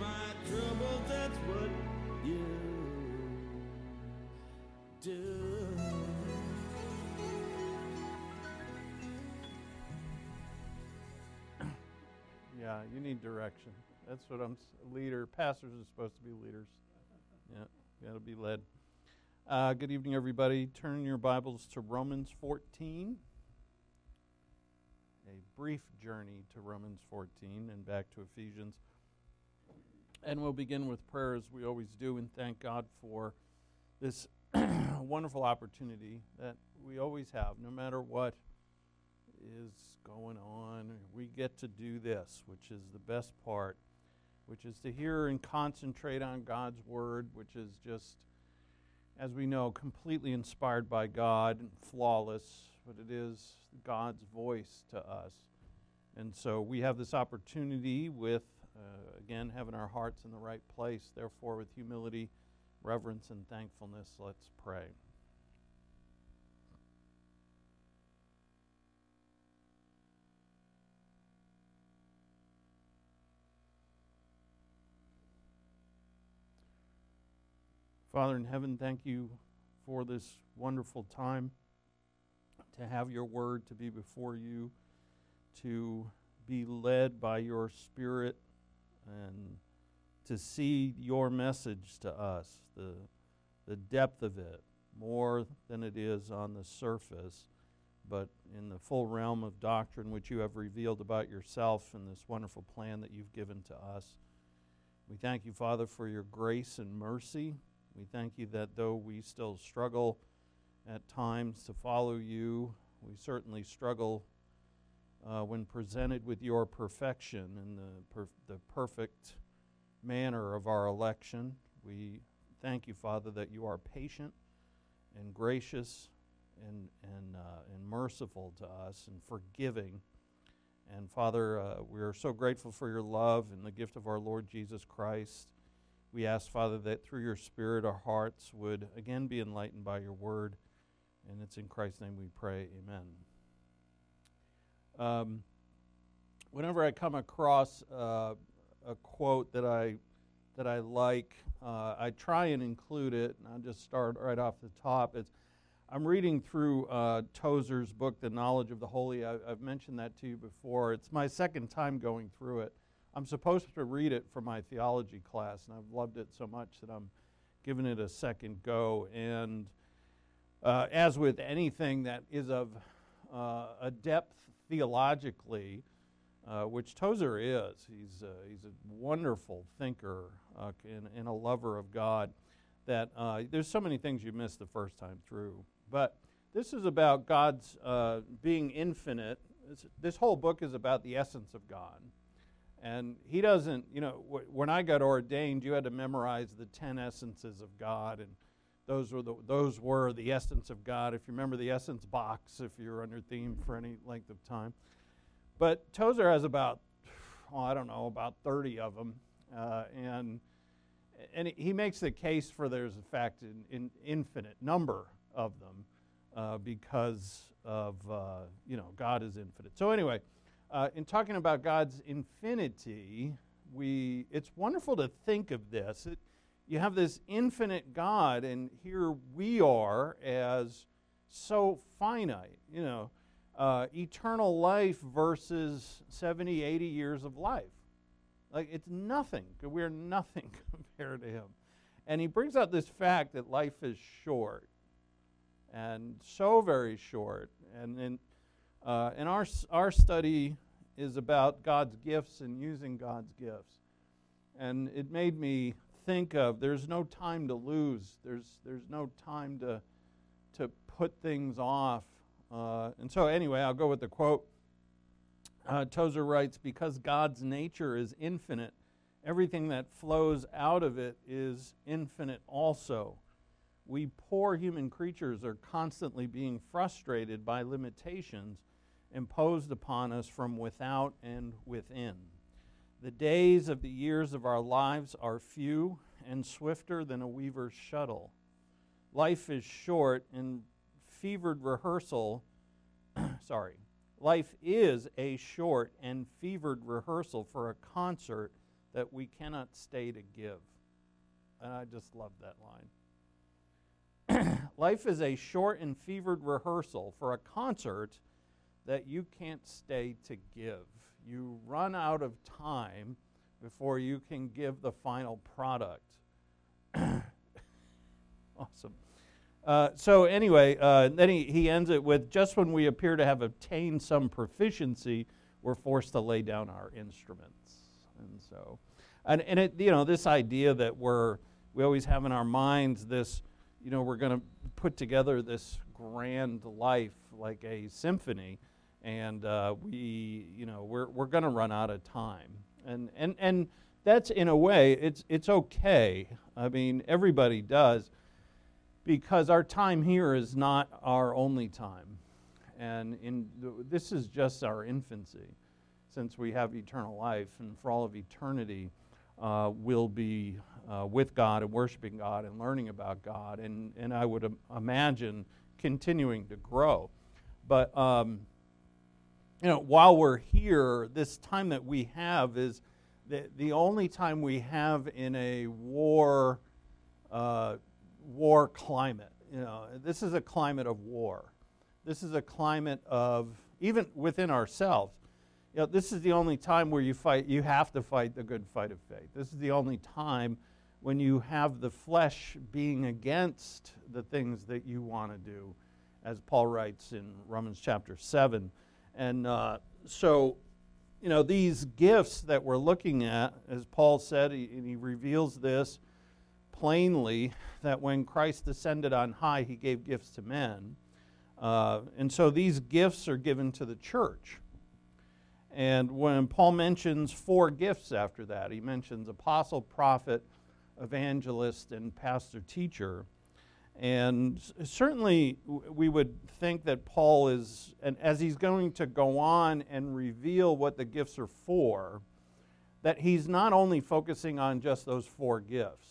my troubles, that's what you do. Yeah, you need direction. That's what leader. Pastors are supposed to be leaders. Yeah, got to be led. Good evening, everybody. Turn your Bibles to Romans 14. A brief journey to Romans 14 and back to Ephesians. And we'll begin with prayer as we always do and thank God for this wonderful opportunity that we always have, no matter what is going on. We get to do this, which is the best part, which is to hear and concentrate on God's Word, which is just, as we know, completely inspired by God and flawless, but it is God's voice to us. And so we have this opportunity with, again, having our hearts in the right place. Therefore, with humility, reverence, and thankfulness, let's pray. Father in heaven, thank you for this wonderful time to have your word, to be before you, to be led by your Spirit, and to see your message to us, the depth of it, more than it is on the surface, but in the full realm of doctrine which you have revealed about yourself and this wonderful plan that you've given to us. We thank you, Father, for your grace and mercy. We thank you that though we still struggle at times to follow you, we certainly struggle when presented with your perfection and the perfect manner of our election. We thank you, Father, that you are patient and gracious and merciful to us and forgiving. And Father, we are so grateful for your love and the gift of our Lord Jesus Christ. We ask, Father, that through your Spirit our hearts would again be enlightened by your word. And it's in Christ's name we pray. Amen. Whenever I come across a quote that I like, I try and include it, and I'll just start right off the top. I'm reading through Tozer's book, The Knowledge of the Holy. I've mentioned that to you before. It's my second time going through it. I'm supposed to read it for my theology class, and I've loved it so much that I'm giving it a second go. And as with anything that is of a depth theologically, which Tozer is, he's a wonderful thinker and a lover of God, that there's so many things you miss the first time through. But this is about God's being infinite. This whole book is about the essence of God. And he doesn't, when I got ordained, you had to memorize the 10 essences of God, and those were the essence of God. If you remember the essence box, if you're under theme for any length of time. But Tozer has about 30 of them, and he makes the case for there's in fact an infinite number of them because of God is infinite. So anyway. In talking about God's infinity, it's wonderful to think of this. You have this infinite God, and here we are as so finite. Eternal life versus 70, 80 years of life. Like, it's nothing. We're nothing compared to him. And he brings out this fact that life is short, and so very short. And our study is about God's gifts and using God's gifts. And it made me think of there's no time to lose. There's no time to put things off. And so anyway, I'll go with the quote. Tozer writes, because God's nature is infinite, everything that flows out of it is infinite also. We poor human creatures are constantly being frustrated by limitations imposed upon us from without and within. The days of the years of our lives are few and swifter than a weaver's shuttle. Life is short and fevered rehearsal, life is a short and fevered rehearsal for a concert that we cannot stay to give. And I just love that line. Life is a short and fevered rehearsal for a concert that you can't stay to give. You run out of time before you can give the final product. Awesome. So anyway, then he ends it with, just when we appear to have obtained some proficiency, we're forced to lay down our instruments. And so, and it, this idea that we always have in our minds this, we're going to put together this grand life like a symphony, and we're going to run out of time. And that's, in a way, it's okay. I mean, everybody does, because our time here is not our only time. And this is just our infancy, since we have eternal life, and for all of eternity we'll be with God and worshiping God and learning about God, and I would imagine continuing to grow. But while we're here, this time that we have is the only time we have in a war climate. This is a climate of war. This is a climate of, even within ourselves, this is the only time where you have to fight the good fight of faith. This is the only time when you have the flesh being against the things that you want to do, as Paul writes in Romans chapter 7. And so, these gifts that we're looking at, as Paul said, he reveals this plainly, that when Christ ascended on high, he gave gifts to men. And so these gifts are given to the church. And when Paul mentions 4 gifts after that, he mentions apostle, prophet, evangelist, and pastor-teacher. And certainly we would think that Paul is, and as he's going to go on and reveal what the gifts are for, that he's not only focusing on just those 4 gifts.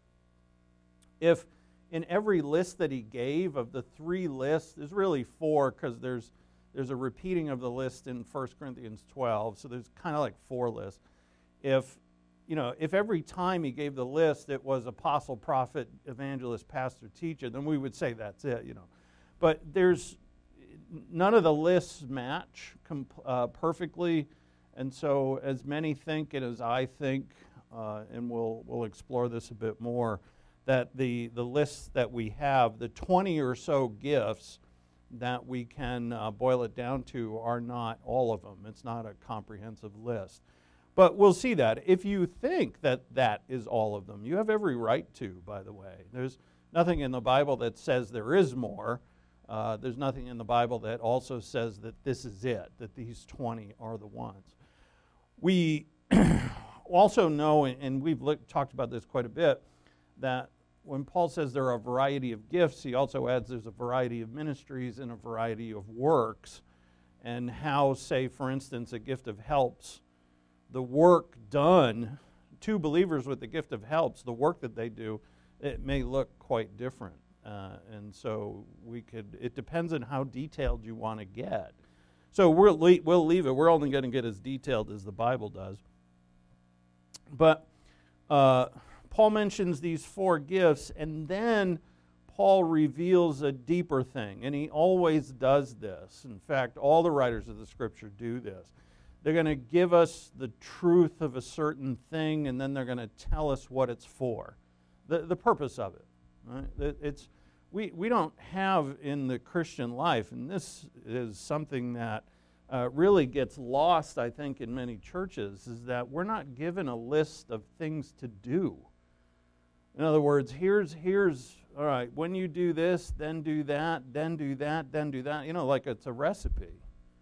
If in every list that he gave, of the 3 lists, there's really 4, because there's a repeating of the list in 1 Corinthians 12, so there's kind of like 4 lists. If every time he gave the list it was apostle, prophet, evangelist, pastor, teacher, then we would say that's it, But there's none of the lists match perfectly, and so as many think and as I think, and we'll explore this a bit more, that the lists that we have, the 20 or so gifts that we can boil it down to, are not all of them. It's not a comprehensive list. But we'll see that. If you think that that is all of them, you have every right to, by the way. There's nothing in the Bible that says there is more. There's nothing in the Bible that also says that this is it, that these 20 are the ones. We also know, and we've talked about this quite a bit, that when Paul says there are a variety of gifts, he also adds there's a variety of ministries and a variety of works, and how, say, for instance, a gift of helps, the work done, 2 believers with the gift of helps, the work that they do, it may look quite different. And so it depends on how detailed you want to get. So we'll leave it. We're only going to get as detailed as the Bible does. But Paul mentions these 4 gifts, and then Paul reveals a deeper thing, and he always does this. In fact, all the writers of the Scripture do this. They're going to give us the truth of a certain thing, and then they're going to tell us what it's for, the purpose of it. Right? We don't have in the Christian life, and this is something that really gets lost, I think, in many churches, is that we're not given a list of things to do. In other words, here's all right, when you do this, then do that, then do that, then do that. Like it's a recipe.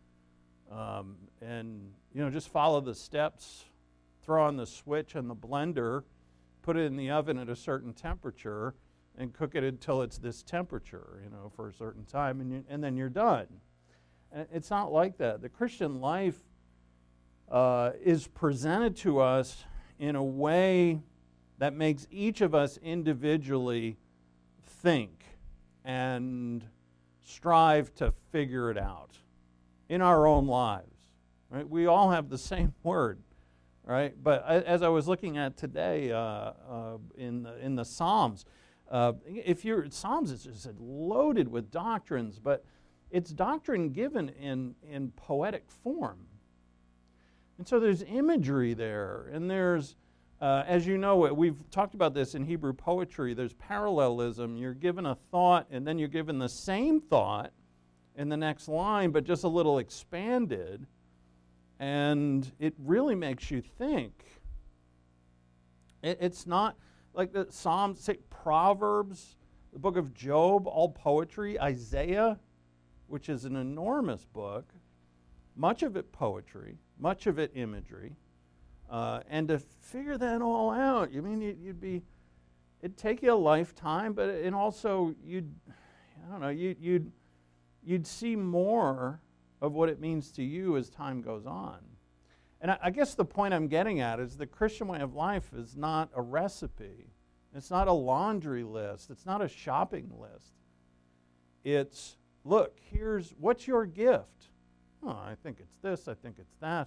And just follow the steps, throw on the switch on the blender, put it in the oven at a certain temperature, and cook it until it's this temperature, for a certain time, and then you're done. And it's not like that. The Christian life is presented to us in a way that makes each of us individually think and strive to figure it out in our own lives. Right? We all have the same word. right? But as I was looking at today in the Psalms, Psalms is just loaded with doctrines, but it's doctrine given in poetic form. And so there's imagery there, and there's, as you know, we've talked about this in Hebrew poetry, there's parallelism. You're given a thought, and then you're given the same thought in the next line, but just a little expanded, and it really makes you think. It's not like the Psalms, say Proverbs, the book of Job, all poetry, Isaiah, which is an enormous book, much of it poetry, much of it imagery, and to figure that all out, I mean, it'd take you a lifetime, but and also you'd see more of what it means to you as time goes on. And I guess the point I'm getting at is the Christian way of life is not a recipe. It's not a laundry list. It's not a shopping list. It's, look, what's your gift? Oh, I think it's this. I think it's that.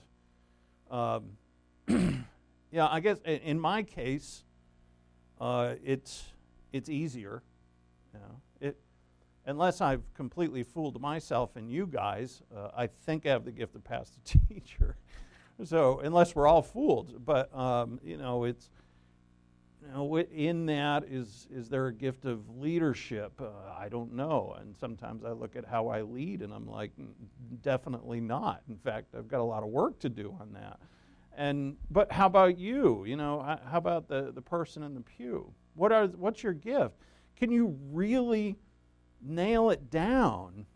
Yeah, I guess in my case, it's easier. You know, unless I've completely fooled myself and you guys, I think I have the gift of pastor teacher. So unless we're all fooled, but it's. In that, is there a gift of leadership? I don't know. And sometimes I look at how I lead and I'm like, definitely not. In fact, I've got a lot of work to do on that. But how about you? How about the person in the pew? What's your gift? Can you really nail it down?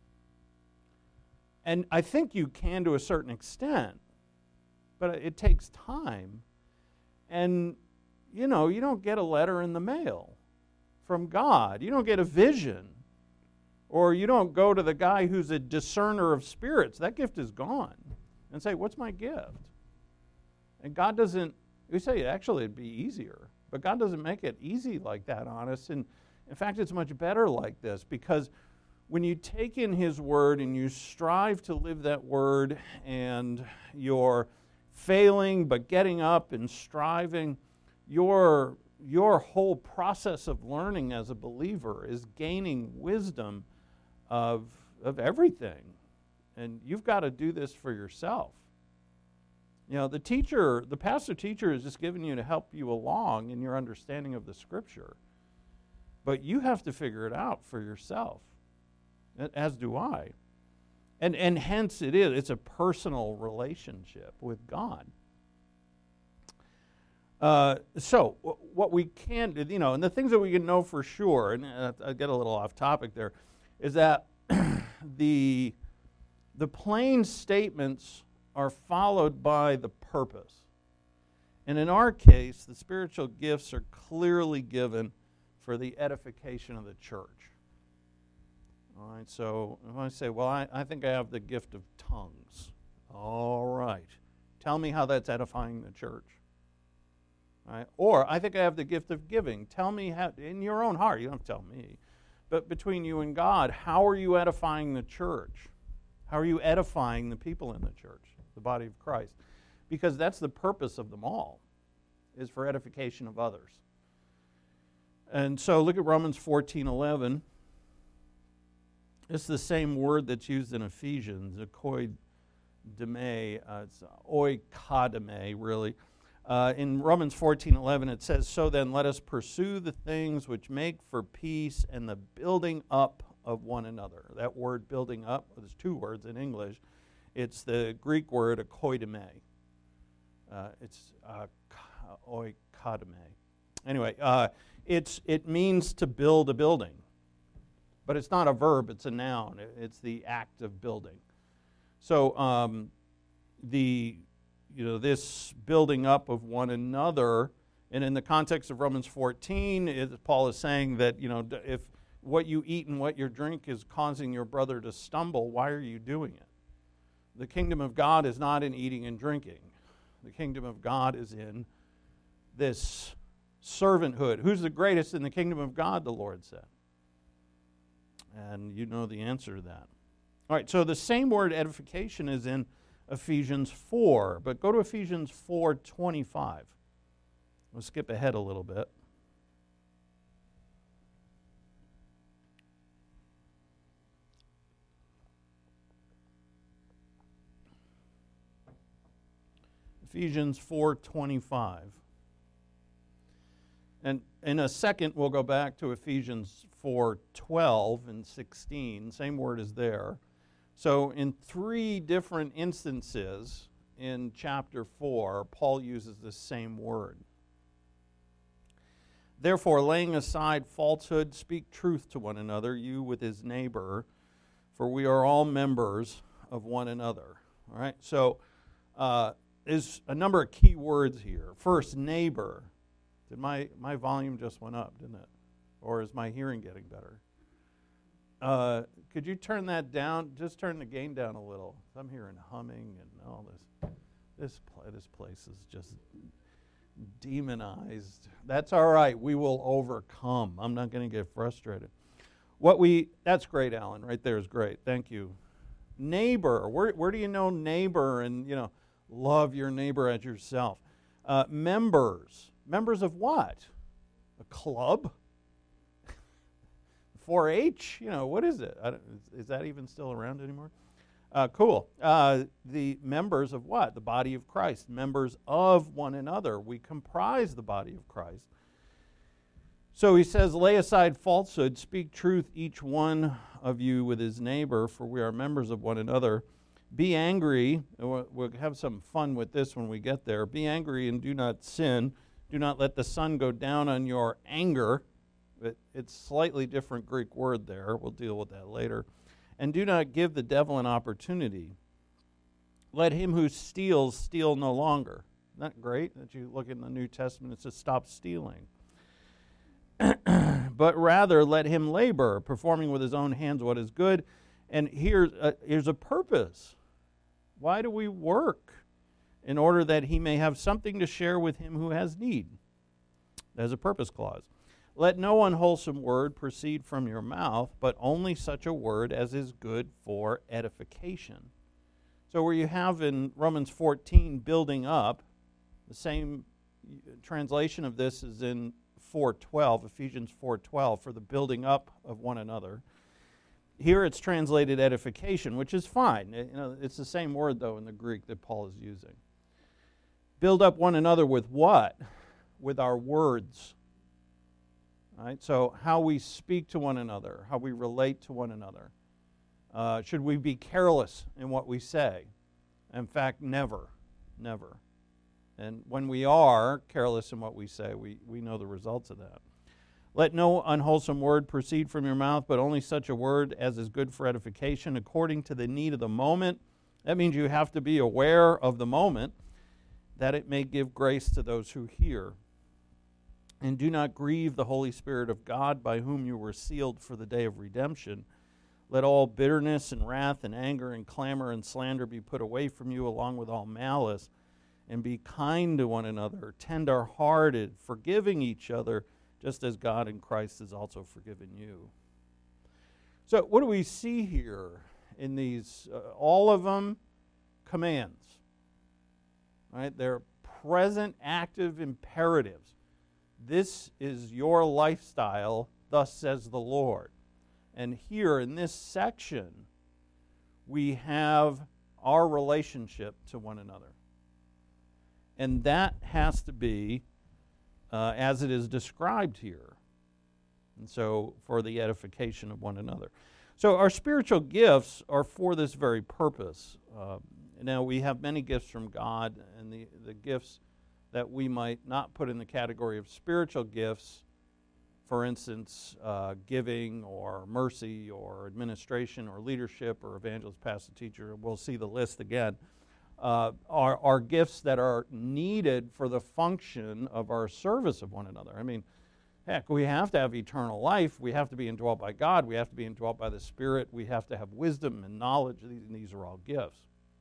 And I think you can to a certain extent, but it takes time. And you don't get a letter in the mail from God. You don't get a vision. Or you don't go to the guy who's a discerner of spirits. That gift is gone. And say, what's my gift? And God doesn't, we say actually it'd be easier. But God doesn't make it easy like that on us. And in fact, it's much better like this, because when you take in His Word and you strive to live that Word, and you're failing but getting up and striving, your whole process of learning as a believer is gaining wisdom of everything. And you've got to do this for yourself. The pastor teacher is just giving you to help you along in your understanding of the Scripture. But you have to figure it out for yourself, as do I. And hence it's a personal relationship with God. So what we can do, and the things that we can know for sure, and I get a little off topic there, is that the plain statements are followed by the purpose. And in our case, the spiritual gifts are clearly given for the edification of the church. All right, so if I say, well, I think I have the gift of tongues. All right. Tell me how that's edifying the church. Right? Or, I think I have the gift of giving. Tell me how, in your own heart, you don't have to tell me, but between you and God, how are you edifying the church? How are you edifying the people in the church, the body of Christ? Because that's the purpose of them all, is for edification of others. And so look at Romans 14:11. It's the same word that's used in Ephesians, oikoideme, it's oikademe, really. In Romans 14:11 it says, "So then let us pursue the things which make for peace and the building up of one another." That word building up, there's two words in English. It's the Greek word oikoideme. It's oikademe. Anyway, it means to build a building. But it's not a verb, it's a noun. It's the act of building. So this building up of one another, and in the context of Romans 14, Paul is saying that, if what you eat and what you drink is causing your brother to stumble, why are you doing it? The kingdom of God is not in eating and drinking. The kingdom of God is in this servanthood. Who's the greatest in the kingdom of God, the Lord said. And you know the answer to that. All right, so the same word edification is in Ephesians 4. But go to Ephesians 4:25. We'll skip ahead a little bit. Ephesians 4:25. And in a second, we'll go back to Ephesians 4:12 and 16. Same word is there. So in 3 different instances in chapter 4, Paul uses the same word. Therefore, laying aside falsehood, speak truth to one another, you with his neighbor, for we are all members of one another. All right, so there's a number of key words here. First, neighbor. Did my volume just went up, didn't it? Or is my hearing getting better? Could you turn that down? Just turn the gain down a little. I'm hearing humming and all this. This place is just demonized. That's all right. We will overcome. I'm not going to get frustrated. That's great, Alan. Right there is great. Thank you. Neighbor. Where do you know neighbor and, love your neighbor as yourself? Members. Members of what? A club? 4-H? What is it? Is that even still around anymore? Cool. The members of what? The body of Christ. Members of one another. We comprise the body of Christ. So he says, lay aside falsehood, speak truth, each one of you with his neighbor, for we are members of one another. Be angry. We'll have some fun with this when we get there. Be angry and do not sin. Do not let the sun go down on your anger. It's slightly different Greek word there. We'll deal with that later. And do not give the devil an opportunity. Let him who steals steal no longer. Isn't that great that you look in the New Testament, it says stop stealing. But rather let him labor, performing with his own hands what is good. And here's a purpose. Why do we work? In order that he may have something to share with him who has need. There's a purpose clause. Let no unwholesome word proceed from your mouth, but only such a word as is good for edification. So where you have in Romans 14, building up, the same translation of this is in 4:12, Ephesians 4:12, for the building up of one another. Here it's translated edification, which is fine. It's the same word, though, in the Greek that Paul is using. Build up one another with what? With our words. All right, so how we speak to one another, how we relate to one another. Should we be careless in what we say? In fact, never. And when we are careless in what we say, we know the results of that. Let no unwholesome word proceed from your mouth, but only such a word as is good for edification according to the need of the moment. That means you have to be aware of the moment, that it may give grace to those who hear. And do not grieve the Holy Spirit of God, by whom you were sealed for the day of redemption. Let all bitterness and wrath and anger and clamor and slander be put away from you, along with all malice. And be kind to one another, tender-hearted, forgiving each other, just as God in Christ has also forgiven you. So what do we see here in these, all of them, commands? Right? They're present, active imperatives. This is your lifestyle, thus says the Lord. And here in this section, we have our relationship to one another. And that has to be as it is described here. And so for the edification of one another. So our spiritual gifts are for this very purpose. Now we have many gifts from God, and the gifts that we might not put in the category of spiritual gifts, for instance, giving or mercy or administration or leadership or evangelist, pastor, teacher, we'll see the list again, are gifts that are needed for the function of our service of one another. I mean, heck, we have to have eternal life. We have to be indwelt by God. We have to be indwelt by the Spirit. We have to have wisdom and knowledge. These are all gifts.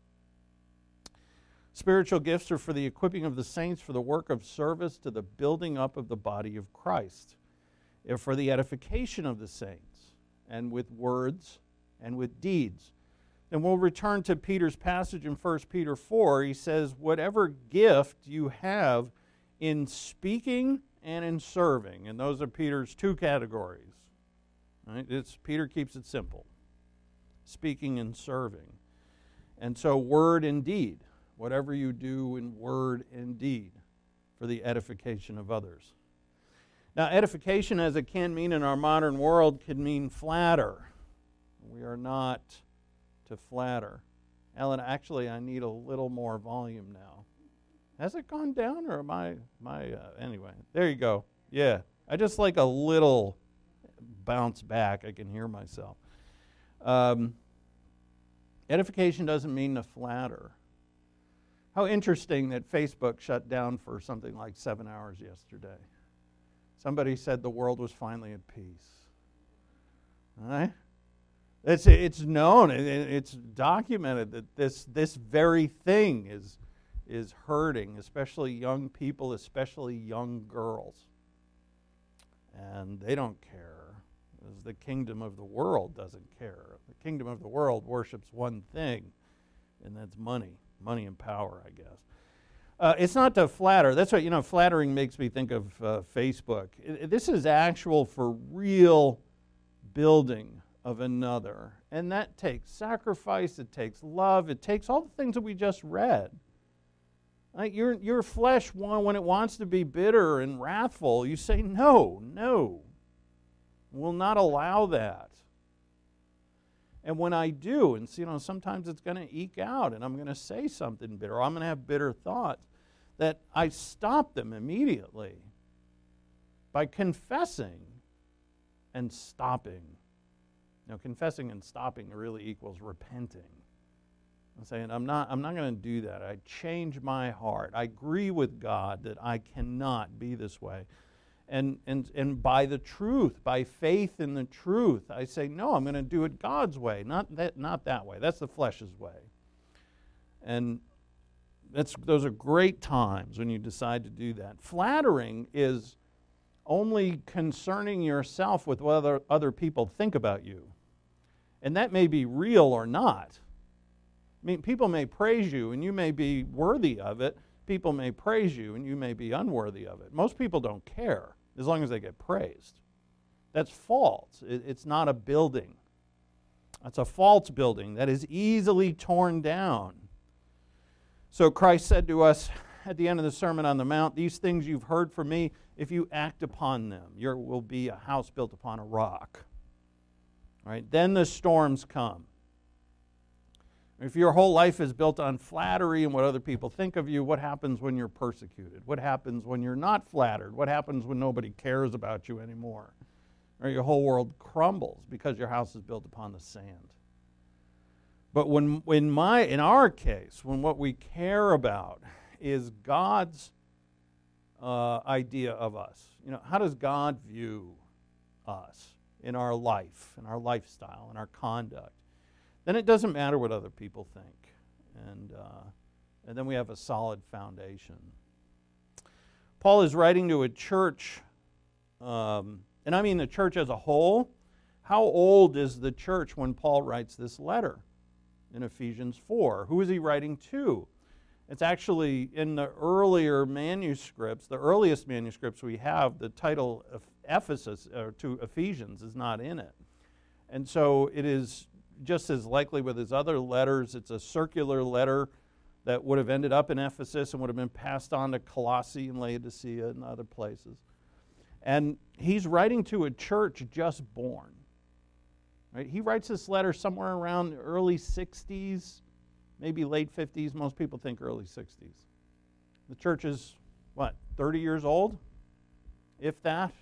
Spiritual gifts are for the equipping of the saints for the work of service to the building up of the body of Christ. They're for the edification of the saints, and with words and with deeds. then we'll return to Peter's passage in 1 Peter 4. He says, whatever gift you have in speaking and in serving, and those are Peter's two categories. Right? Peter keeps it simple. Speaking and serving. And so word and deed. Whatever you do in word and deed for the edification of others. Now, edification, as it can mean in our modern world, can mean flatter. We are not to flatter. Ellen, actually, I need a little more volume now. Has it gone down, or am I anyway, there you go. Yeah, I just like a little bounce back. I can hear myself. Edification doesn't mean to flatter. How interesting that Facebook shut down for something like 7 hours yesterday. Somebody said the world was finally at peace. All right? It's known, it's documented that this very thing is hurting, especially young people, especially young girls. And they don't care, as the kingdom of the world doesn't care. The kingdom of the world worships one thing, and that's money. Money and power, I guess. It's not to flatter. That's what, flattering makes me think of Facebook. This is actual for real building of another. And that takes sacrifice, it takes love, it takes all the things that we just read. Like your flesh, when it wants to be bitter and wrathful, you say, no, we'll not allow that. And when I do, and sometimes it's going to eke out, and I'm going to say something bitter, or I'm going to have bitter thoughts, that I stop them immediately by confessing and stopping. Confessing and stopping really equals repenting. I'm saying, I'm not going to do that. I change my heart. I agree with God that I cannot be this way. And by the truth, by faith in the truth, I say, no, I'm going to do it God's way, not that way. That's the flesh's way. And those are great times when you decide to do that. Flattering is only concerning yourself with what other people think about you. And that may be real or not. I mean, people may praise you and you may be worthy of it. People may praise you and you may be unworthy of it. Most people don't care as long as they get praised. That's false. It's not a building. That's a false building that is easily torn down. So Christ said to us at the end of the Sermon on the Mount, these things you've heard from me, if you act upon them, you will be a house built upon a rock. Right? Then the storms come. If your whole life is built on flattery and what other people think of you, what happens when you're persecuted? What happens when you're not flattered? What happens when nobody cares about you anymore? Or your whole world crumbles because your house is built upon the sand. But in our case, when what we care about is God's idea of us, how does God view us in our life, in our lifestyle, in our conduct? Then it doesn't matter what other people think. And then we have a solid foundation. Paul is writing to a church, and I mean the church as a whole. How old is the church when Paul writes this letter in Ephesians 4? Who is he writing to? It's actually in the earlier manuscripts, the earliest manuscripts we have, the title of Ephesus, or to Ephesians, is not in it. And so it is just as likely with his other letters, it's a circular letter that would have ended up in Ephesus and would have been passed on to Colossae and Laodicea and other places. And he's writing to a church just born. Right? He writes this letter somewhere around the early 60s, maybe late 50s. Most people think early 60s. The church is, 30 years old? If that?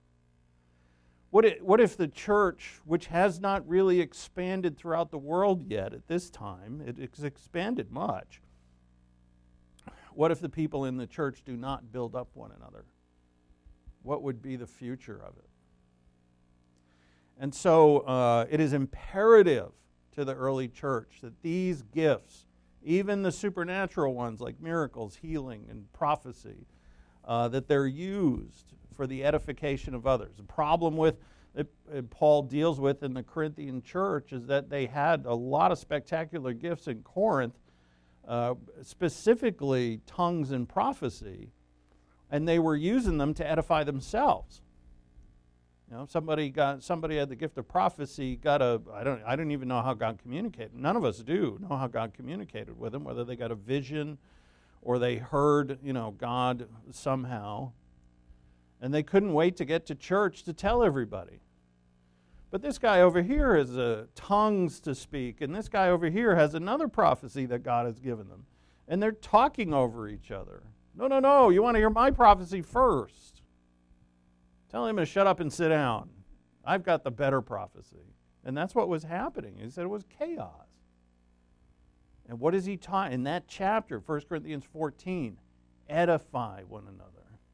What if the church, which has not really expanded throughout the world yet at this time, it's expanded much, what if the people in the church do not build up one another? What would be the future of it? And so it is imperative to the early church that these gifts, even the supernatural ones like miracles, healing, and prophecy, that they're used for the edification of others. The problem with that Paul deals with in the Corinthian church is that they had a lot of spectacular gifts in Corinth, specifically tongues and prophecy, and they were using them to edify themselves. You know, somebody had the gift of prophecy, I don't even know how God communicated. None of us do know how God communicated with them, whether they got a vision or they heard, God somehow. And they couldn't wait to get to church to tell everybody. But this guy over here has tongues to speak, and this guy over here has another prophecy that God has given them. And they're talking over each other. No, you want to hear my prophecy first. Tell him to shut up and sit down. I've got the better prophecy. And that's what was happening. He said it was chaos. And what is he taught in that chapter, 1 Corinthians 14? Edify one another.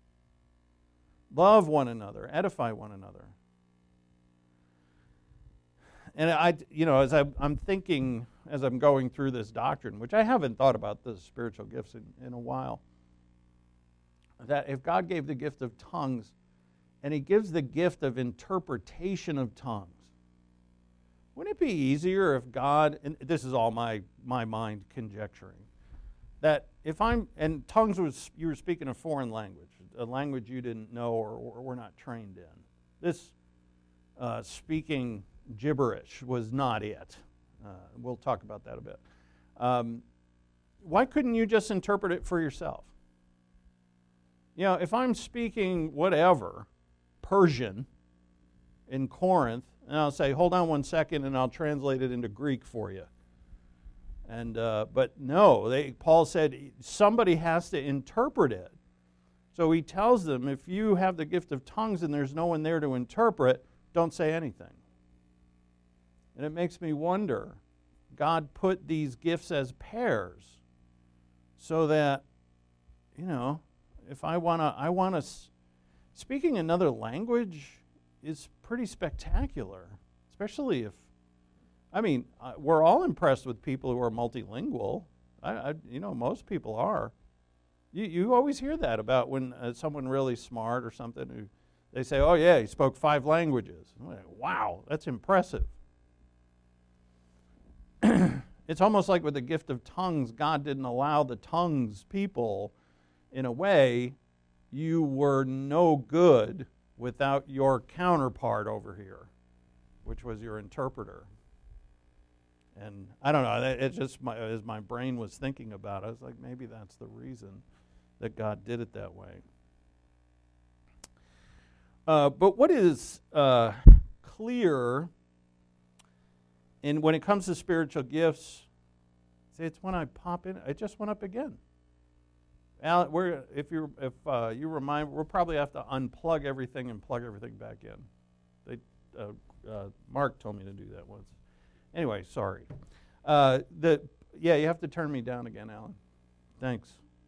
Love one another. Edify one another. And as I'm thinking, as I'm going through this doctrine, which I haven't thought about the spiritual gifts in a while, that if God gave the gift of tongues, and he gives the gift of interpretation of tongues, wouldn't it be easier if God, and this is all my mind conjecturing, that and tongues you were speaking a foreign language, a language you didn't know or were not trained in. This speaking gibberish was not it. We'll talk about that a bit. Why couldn't you just interpret it for yourself? If I'm speaking whatever, Persian in Corinth, and I'll say, hold on one second, and I'll translate it into Greek for you. But no, Paul said somebody has to interpret it. So he tells them, if you have the gift of tongues and there's no one there to interpret, don't say anything. And it makes me wonder, God put these gifts as pairs so that, if I want to, speaking another language is pretty spectacular, especially if, we're all impressed with people who are multilingual. Most people are. You always hear that about when someone really smart or something, who they say, oh yeah, he spoke 5 languages. Like, wow, that's impressive. It's almost like with the gift of tongues, God didn't allow the tongues people, in a way, you were no good without your counterpart over here, which was your interpreter. And I don't know, it's just as my brain was thinking about it, I was like, maybe that's the reason that God did it that way. But what is clear, and when it comes to spiritual gifts, see, it's when I pop in, it just went up again. Alan, if you remind, we'll probably have to unplug everything and plug everything back in. Mark told me to do that once. Anyway, sorry. You have to turn me down again, Alan. Thanks.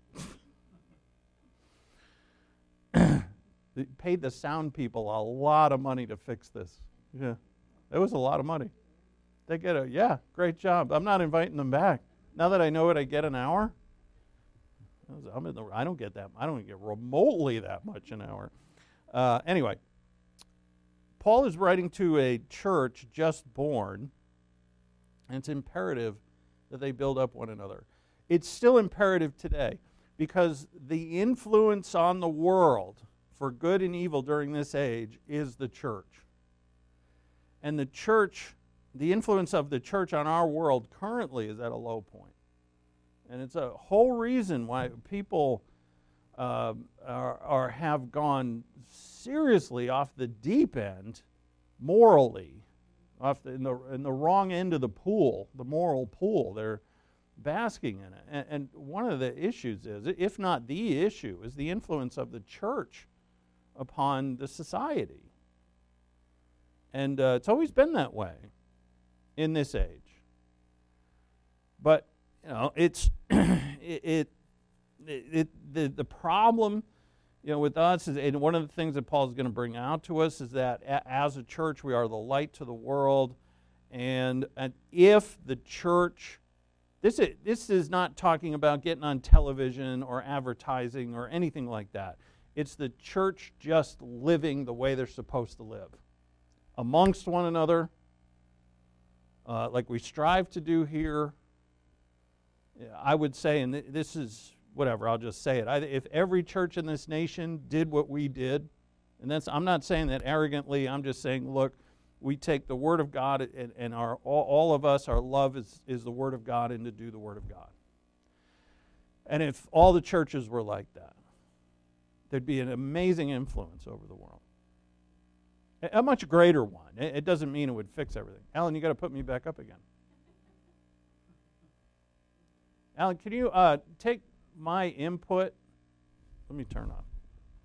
They paid the sound people a lot of money to fix this. Yeah, it was a lot of money. They get great job. I'm not inviting them back. Now that I know it, I get an hour. I don't get that. I don't get remotely that much an hour. Anyway, Paul is writing to a church just born, and it's imperative that they build up one another. It's still imperative today because the influence on the world for good and evil during this age is the church. And the church, the influence of the church on our world currently is at a low point. And it's a whole reason why people have gone seriously off the deep end morally, in the wrong end of the pool, the moral pool. They're basking in it. And one of the issues is, if not the issue, is the influence of the church upon the society. And it's always been that way in this age. But it's the problem, with us is, and one of the things that Paul is going to bring out to us is that as a church we are the light to the world, and if the church, this is not talking about getting on television or advertising or anything like that. It's the church just living the way they're supposed to live. amongst one another, like we strive to do here. I would say, and this is whatever, I'll just say it. If every church in this nation did what we did, and I'm not saying that arrogantly, I'm just saying, look, we take the Word of God, and all of us, our love is the Word of God and to do the Word of God. And if all the churches were like that, there'd be an amazing influence over the world. A much greater one. It doesn't mean it would fix everything. Alan, you got to put me back up again. Alan, can you take my input? Let me turn on.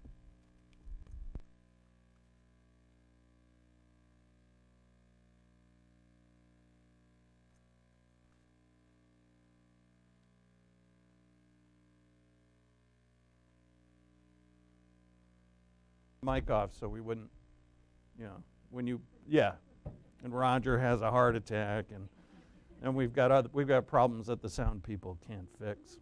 Mic off so we wouldn't, and Roger has a heart attack, and we've got problems that the sound people can't fix.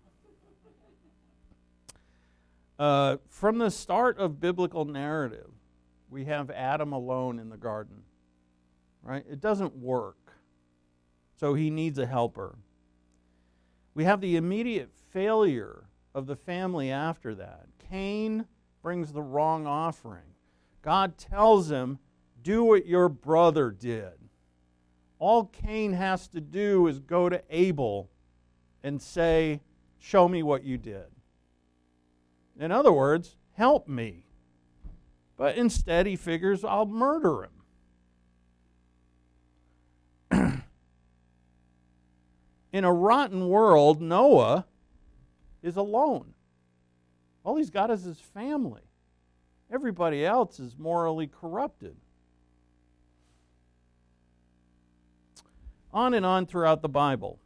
From the start of biblical narrative, we have Adam alone in the garden, right? It doesn't work, so he needs a helper. We have the immediate failure of the family after that. Cain brings the wrong offering. God tells him, do what your brother did. All Cain has to do is go to Abel and say, show me what you did. In other words, help me. But instead he figures, I'll murder him. In a rotten world, Noah is alone. All he's got is his family. Everybody else is morally corrupted. On and on throughout the Bible.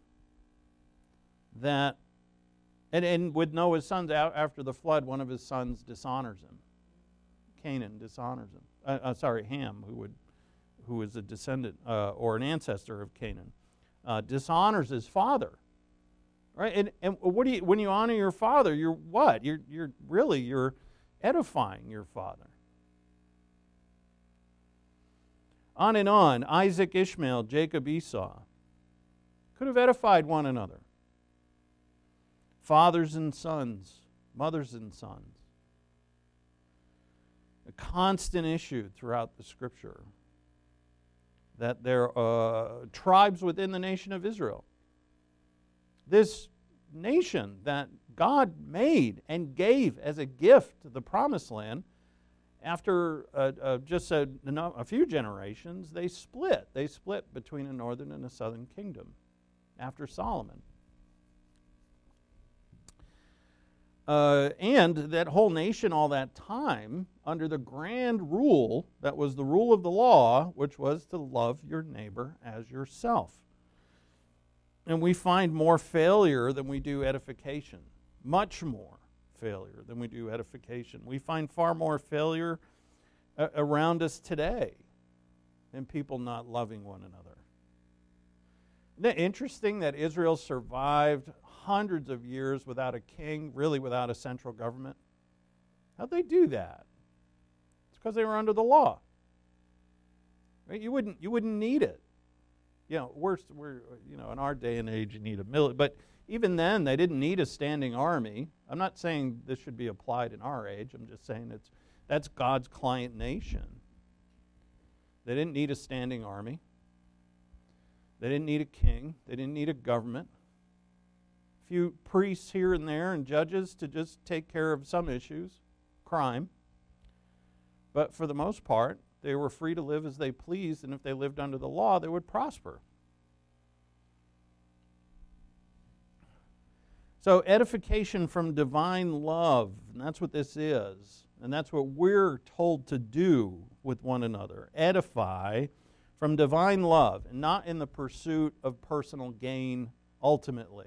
And with Noah's sons, after the flood, one of his sons dishonors him. Canaan dishonors him. Ham, who is a descendant or an ancestor of Canaan, dishonors his father. Right? And what do you, when you honor your father, you're what? You're edifying your father. On and on. Isaac, Ishmael, Jacob, Esau could have edified one another. Fathers and sons, mothers and sons. A constant issue throughout the Scripture that there are tribes within the nation of Israel. This nation that God made and gave as a gift to the Promised Land, after just a few generations, they split. They split between a northern and a southern kingdom after Solomon. And that whole nation all that time, under the grand rule that was the rule of the law, which was to love your neighbor as yourself. And we find more failure than we do edification. Much more failure than we do edification. We find far more failure around us today than people not loving one another. Isn't it interesting that Israel survived hundreds of years without a king, really without a central government? How'd they do that? It's because they were under the law. Right? You wouldn't need it. We're in our day and age, you need a military. But even then, they didn't need a standing army. I'm not saying this should be applied in our age. I'm just saying that's God's client nation. They didn't need a standing army. They didn't need a king. They didn't need a government. A few priests here and there and judges to just take care of some issues, crime. But for the most part, they were free to live as they pleased, and if they lived under the law, they would prosper. So edification from divine love, and that's what this is. And that's what we're told to do with one another. Edify from divine love, and not in the pursuit of personal gain ultimately.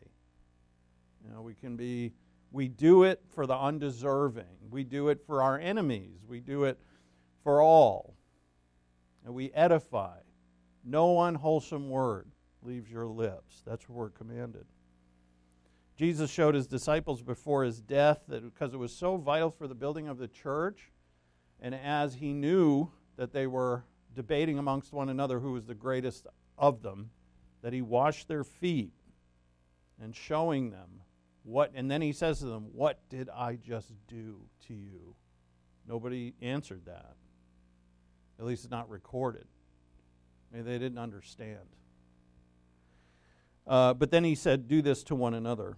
We do it for the undeserving. We do it for our enemies. We do it for all. And we edify. No unwholesome word leaves your lips. That's what we're commanded. Jesus showed his disciples before his death that because it was so vital for the building of the church, and as he knew that they were debating amongst one another who was the greatest of them, that he washed their feet and showing them what, and then he says to them, "What did I just do to you?" Nobody answered that. At least it's not recorded. Maybe they didn't understand. But then he said, "Do this to one another."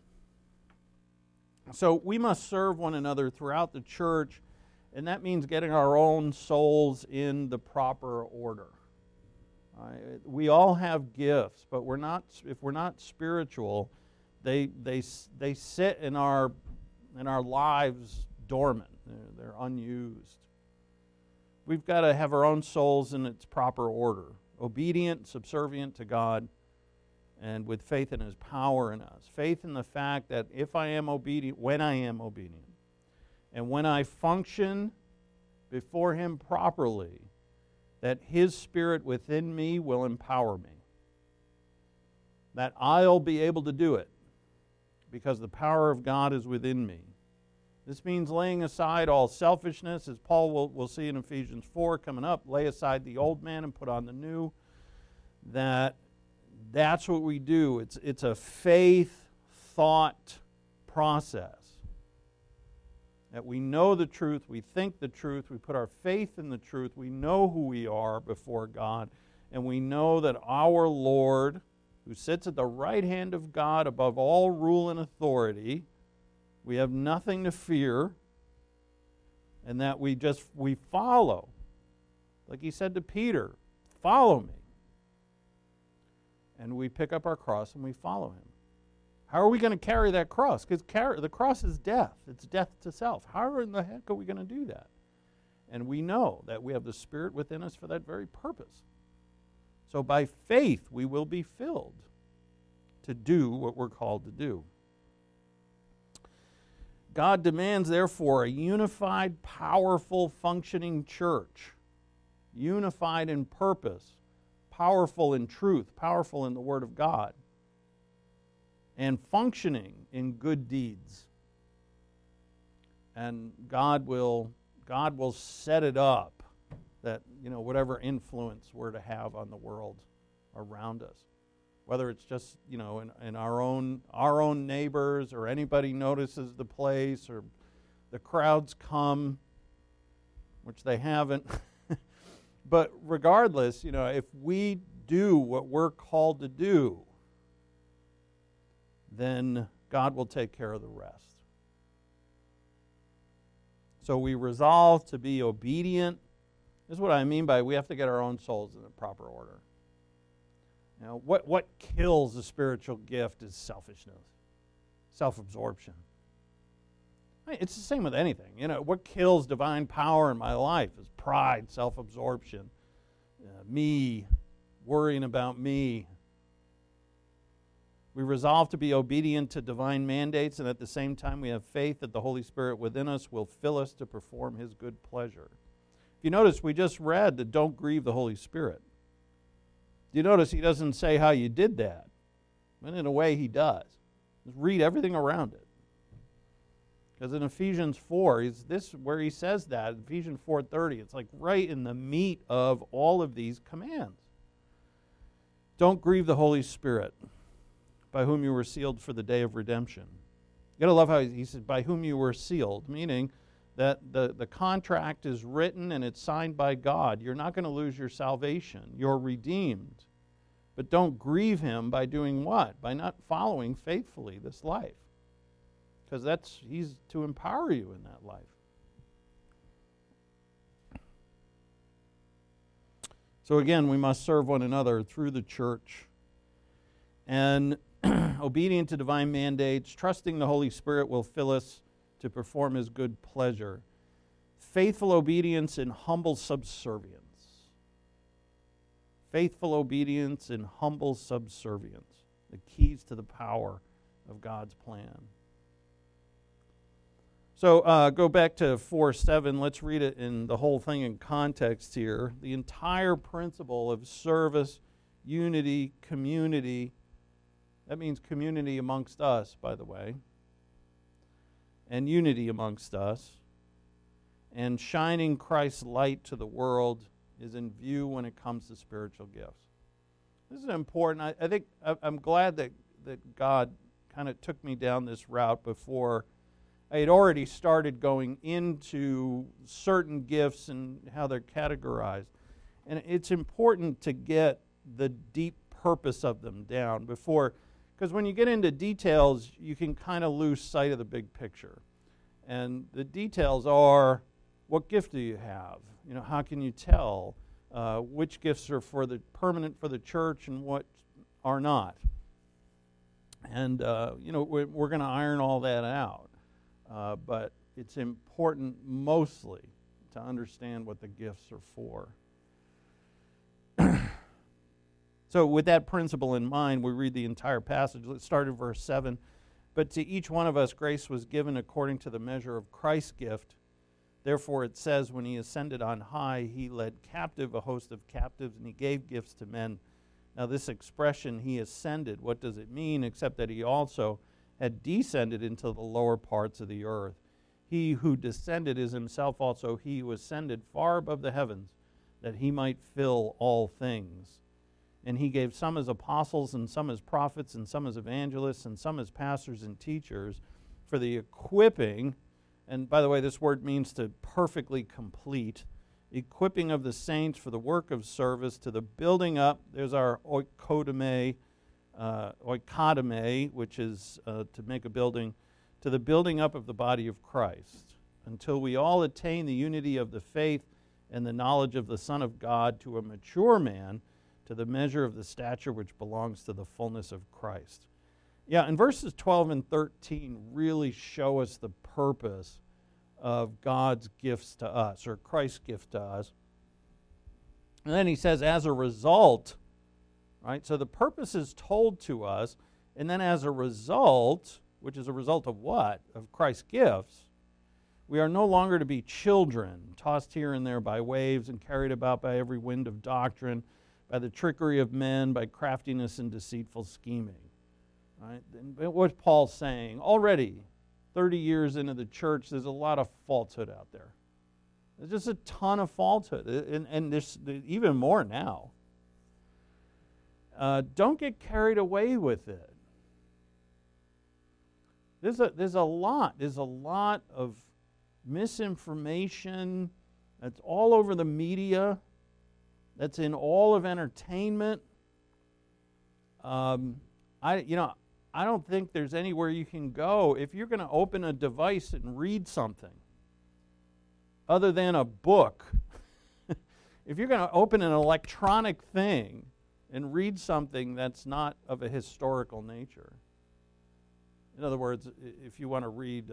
So we must serve one another throughout the church, and that means getting our own souls in the proper order. We all have gifts, but if we're not spiritual, they sit in our lives dormant. They're unused. We've got to have our own souls in its proper order, obedient, subservient to God, and with faith in His power in us. Faith in the fact that if I am obedient, when I am obedient, and when I function before Him properly, that His Spirit within me will empower me. That I'll be able to do it because the power of God is within me. This means laying aside all selfishness, as Paul will see in Ephesians 4 coming up. Lay aside the old man and put on the new. That's what we do. It's a faith thought process. That we know the truth, we think the truth, we put our faith in the truth, we know who we are before God, and we know that our Lord, who sits at the right hand of God above all rule and authority, we have nothing to fear, and that we follow. Like he said to Peter, "Follow me." And we pick up our cross and we follow Him. How are we going to carry that cross? Because the cross is death. It's death to self. How in the heck are we going to do that? And we know that we have the Spirit within us for that very purpose. So by faith we will be filled to do what we're called to do. God demands, therefore, a unified, powerful, functioning church. Unified in purpose, powerful in truth, powerful in the Word of God, and functioning in good deeds. And God will set it up that, whatever influence we're to have on the world around us, whether it's just, in our own neighbors, or anybody notices the place, or the crowds come, which they haven't. But regardless, if we do what we're called to do, then God will take care of the rest. So we resolve to be obedient. This is what I mean by we have to get our own souls in the proper order. What kills a spiritual gift is selfishness, self-absorption. It's the same with anything. What kills divine power in my life is pride, self-absorption, me, worrying about me. We resolve to be obedient to divine mandates, and at the same time we have faith that the Holy Spirit within us will fill us to perform His good pleasure. If you notice, we just read that don't grieve the Holy Spirit. Do you notice he doesn't say how you did that? But in a way he does. Just read everything around it. Because in Ephesians 4, where he says that, Ephesians 4:30, it's like right in the meat of all of these commands. Don't grieve the Holy Spirit, by whom you were sealed for the day of redemption. You got to love how he says, by whom you were sealed, meaning that the contract is written and it's signed by God. You're not going to lose your salvation. You're redeemed. But don't grieve Him by doing what? By not following faithfully this life. Because He's to empower you in that life. So again, we must serve one another through the church. And obedient to divine mandates, trusting the Holy Spirit will fill us to perform His good pleasure. Faithful obedience and humble subservience. Faithful obedience and humble subservience. The keys to the power of God's plan. So go back to 4:7. Let's read it in the whole thing in context here. The entire principle of service, unity, community. That means community amongst us, by the way. And unity amongst us. And shining Christ's light to the world is in view when it comes to spiritual gifts. This is important. I think I'm glad that God kind of took me down this route before I had already started going into certain gifts and how they're categorized. And it's important to get the deep purpose of them down before, because when you get into details, you can kind of lose sight of the big picture. And the details are, what gift do you have? How can you tell which gifts are permanent for the church and what are not? And we're going to iron all that out. But it's important mostly to understand what the gifts are for. So with that principle in mind, we read the entire passage. Let's start at verse 7. But to each one of us grace was given according to the measure of Christ's gift. Therefore it says, when he ascended on high, he led captive a host of captives, and he gave gifts to men. Now this expression, he ascended, what does it mean? Except that he also had descended into the lower parts of the earth. He who descended is himself also he who ascended far above the heavens, that he might fill all things. And he gave some as apostles, and some as prophets, and some as evangelists, and some as pastors and teachers, for the equipping, and by the way, this word means to perfectly complete, equipping of the saints for the work of service, to the building up, there's our oikodomai, which is to make a building, to the building up of the body of Christ, until we all attain the unity of the faith and the knowledge of the Son of God, to a mature man, to the measure of the stature which belongs to the fullness of Christ. Yeah, and verses 12 and 13 really show us the purpose of God's gifts to us, or Christ's gift to us. And then he says, as a result, right? So the purpose is told to us, and then as a result, which is a result of what? Of Christ's gifts, we are no longer to be children, tossed here and there by waves and carried about by every wind of doctrine, by the trickery of men, by craftiness and deceitful scheming. Right? And what Paul's saying, already 30 years into the church, there's a lot of falsehood out there. There's just a ton of falsehood, and there's even more now. Don't get carried away with it. There's a lot of misinformation that's all over the media, that's in all of entertainment. I don't think there's anywhere you can go if you're going to open a device and read something other than a book. If you're going to open an electronic thing and read something that's not of a historical nature. In other words, if you want to read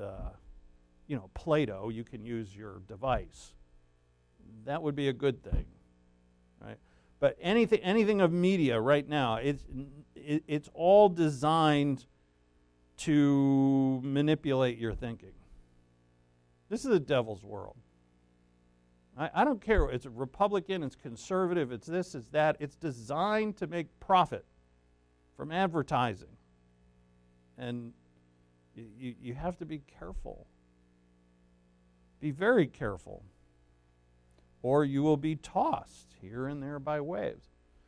Plato, you can use your device. That would be a good thing. Right? But anything of media right now, it's all designed to manipulate your thinking. This is the devil's world. I don't care. It's Republican, it's conservative, it's this, it's that. It's designed to make profit from advertising. And you have to be careful. Be very careful. Or you will be tossed here and there by waves.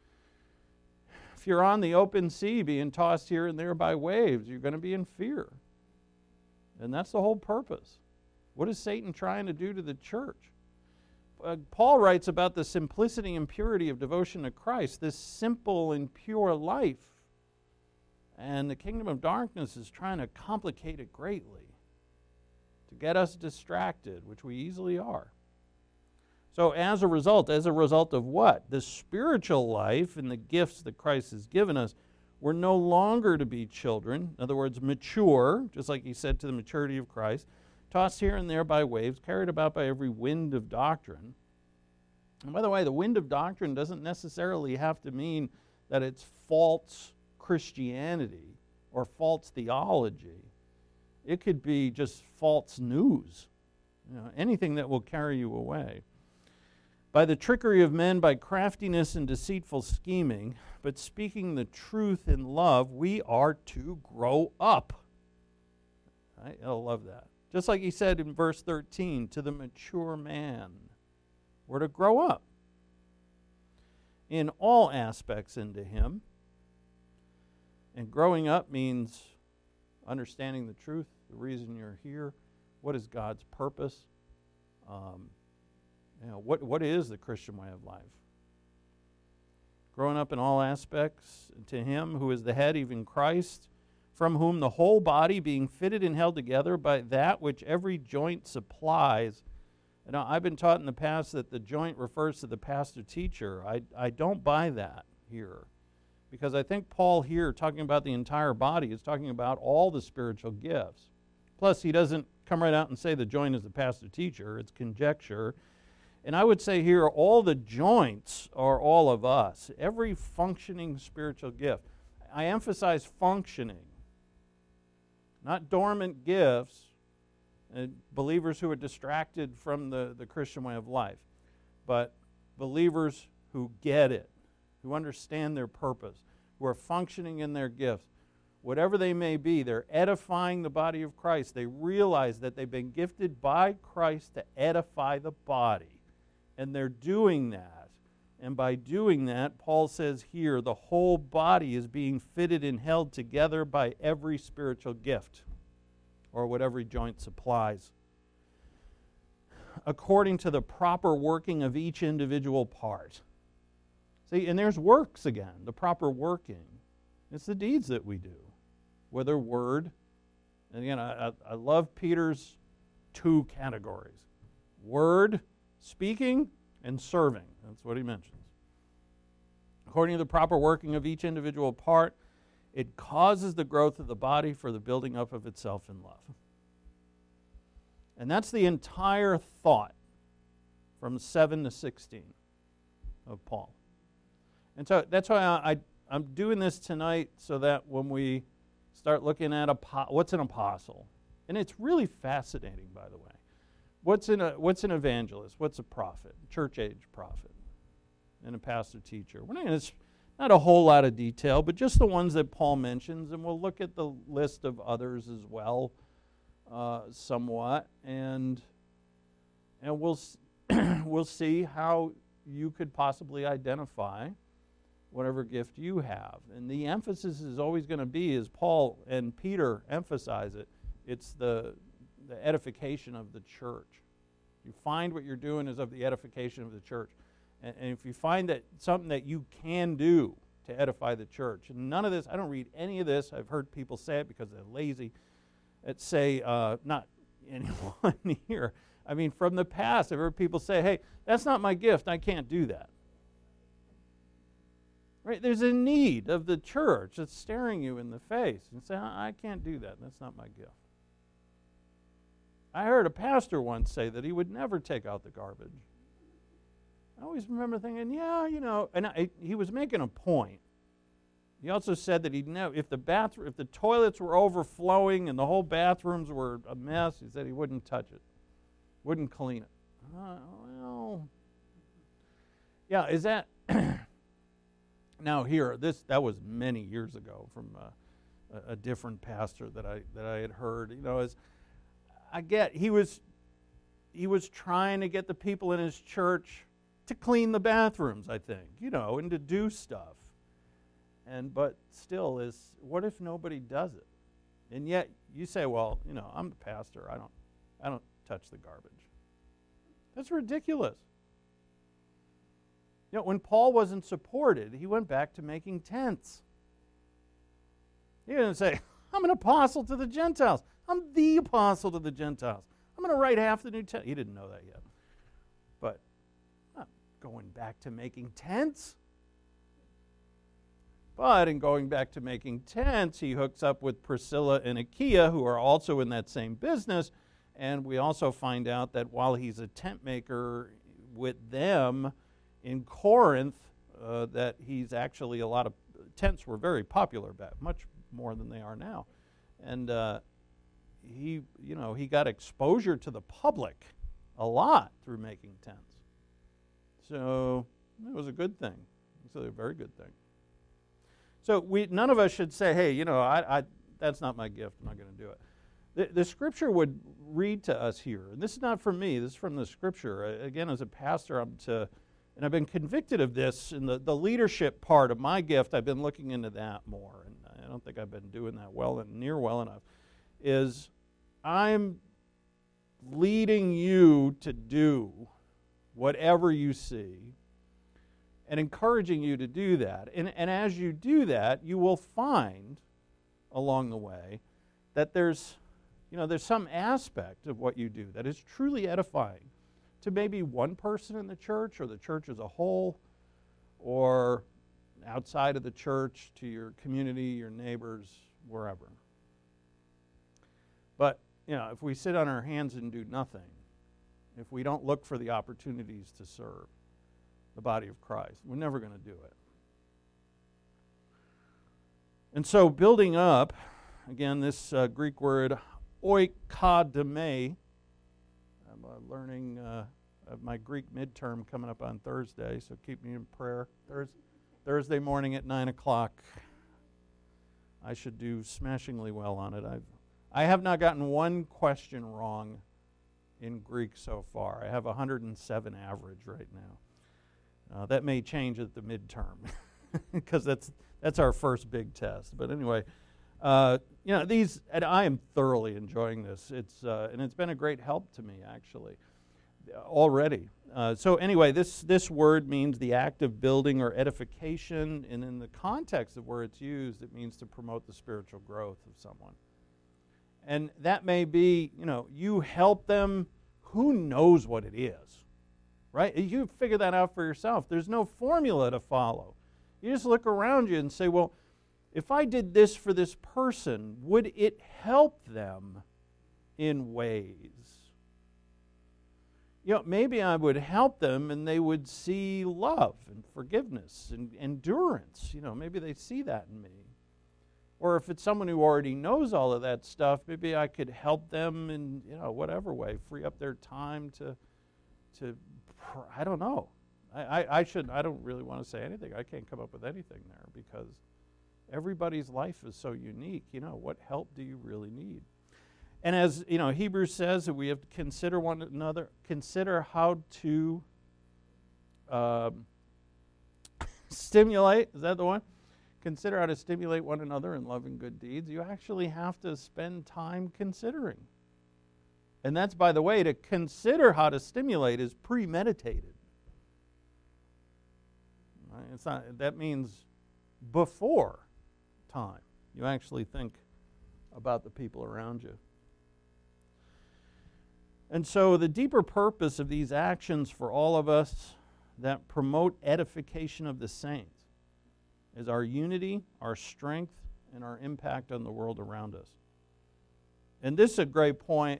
If you're on the open sea being tossed here and there by waves, you're going to be in fear. And that's the whole purpose. What is Satan trying to do to the church? Paul writes about the simplicity and purity of devotion to Christ, this simple and pure life. And the kingdom of darkness is trying to complicate it greatly to get us distracted, which we easily are. So as a result of what? The spiritual life and the gifts that Christ has given us, we're no longer to be children. In other words, mature, just like he said to the maturity of Christ, tossed here and there by waves, carried about by every wind of doctrine. And by the way, the wind of doctrine doesn't necessarily have to mean that it's false Christianity or false theology. It could be just false news, anything that will carry you away. By the trickery of men, by craftiness and deceitful scheming, but speaking the truth in love, we are to grow up. I love that. Just like he said in verse 13, to the mature man. We're to grow up. in all aspects into Him. And growing up means understanding the truth, the reason you're here, what is God's purpose, what is the Christian way of life. Growing up in all aspects to Him who is the head, even Christ, from whom the whole body, being fitted and held together by that which every joint supplies. Now, I've been taught in the past that the joint refers to the pastor-teacher. I don't buy that here, because I think Paul here, talking about the entire body, is talking about all the spiritual gifts. Plus, he doesn't come right out and say the joint is the pastor-teacher. It's conjecture. And I would say here, all the joints are all of us. Every functioning spiritual gift. I emphasize functioning, not dormant gifts, believers who are distracted from the Christian way of life, but believers who get it, who understand their purpose, who are functioning in their gifts. Whatever they may be, they're edifying the body of Christ. They realize that they've been gifted by Christ to edify the body. And they're doing that. And by doing that, Paul says here, the whole body is being fitted and held together by every spiritual gift, or what every joint supplies, according to the proper working of each individual part. See, and there's works again, the proper working. It's the deeds that we do, whether word, and again, I love Peter's two categories. Word, speaking, and serving. That's what he mentions. According to the proper working of each individual part, it causes the growth of the body for the building up of itself in love. And that's the entire thought from 7 to 16 of Paul. And so that's why I'm doing this tonight, so that when we start looking at what's an apostle, and it's really fascinating, by the way. What's an evangelist? What's a prophet? Church-age prophet. And a pastor-teacher. It's not a whole lot of detail, but just the ones that Paul mentions, and we'll look at the list of others as well, somewhat, and we'll we'll see how you could possibly identify whatever gift you have. And the emphasis is always going to be, as Paul and Peter emphasize it, it's the edification of the church. You find what you're doing is of the edification of the church. And if you find that something that you can do to edify the church, and none of this, I don't read any of this, I've heard people say it because they're lazy, not anyone here. I mean, from the past, I've heard people say, hey, that's not my gift, I can't do that. Right? There's a need of the church that's staring you in the face and say, I can't do that, that's not my gift. I heard a pastor once say that he would never take out the garbage. I always remember thinking, and he was making a point. He also said that if the toilets were overflowing and the whole bathrooms were a mess, he said he wouldn't touch it, wouldn't clean it. Is that now here? That was many years ago from a different pastor that I had heard. He was trying to get the people in his church to clean the bathrooms, I think, and to do stuff. But still, what if nobody does it? And yet you say, well, I'm the pastor. I don't touch the garbage. That's ridiculous. When Paul wasn't supported, he went back to making tents. He didn't say, I'm an apostle to the Gentiles. I'm the apostle to the Gentiles. I'm going to write half the New Testament. He didn't know that yet. But not going back to making tents. But in going back to making tents, he hooks up with Priscilla and Aquila, who are also in that same business. And we also find out that while he's a tent maker with them in Corinth, that he's actually a lot of tents were very popular back, much more than they are now. And he got exposure to the public a lot through making tents. So it was a good thing. It's a very good thing. So none of us should say, hey, that's not my gift. I'm not going to do it. The Scripture would read to us here, and this is not from me. This is from the Scripture. Again, as a pastor, I'm to And I've been convicted of this in the leadership part of my gift. I've been looking into that more, and I don't think I've been doing that well and near well enough, is I'm leading you to do whatever you see and encouraging you to do that. And as you do that, you will find along the way that there's some aspect of what you do that is truly edifying to maybe one person in the church or the church as a whole, or outside of the church to your community, your neighbors, wherever. But, if we sit on our hands and do nothing, if we don't look for the opportunities to serve the body of Christ, we're never going to do it. And so building up, again, this Greek word oikodeme. I'm learning of my Greek midterm coming up on Thursday, so keep me in prayer. Thursday morning at 9 o'clock. I should do smashingly well on it. I have not gotten one question wrong in Greek so far. I have 107 average right now. That may change at the midterm because that's our first big test. But anyway, these, and I am thoroughly enjoying this. And it's been a great help to me actually already. So anyway, this word means the act of building or edification, and in the context of where it's used, it means to promote the spiritual growth of someone. And that may be, you help them. Who knows what it is, right? You figure that out for yourself. There's no formula to follow. You just look around you and say, well, if I did this for this person, would it help them in ways? Maybe I would help them and they would see love and forgiveness and endurance. Maybe they see that in me. Or if it's someone who already knows all of that stuff, maybe I could help them in, whatever way, free up their time to I don't know. I don't really want to say anything. I can't come up with anything there because everybody's life is so unique. What help do you really need? And as, Hebrews says that we have to consider one another, consider how to stimulate, is that the one? Consider how to stimulate one another in love and good deeds. You actually have to spend time considering. And that's, by the way, to consider how to stimulate is premeditated. Right? It's not, that means before time. You actually think about the people around you. And so the deeper purpose of these actions for all of us that promote edification of the saints is our unity, our strength, and our impact on the world around us. And this is a great point.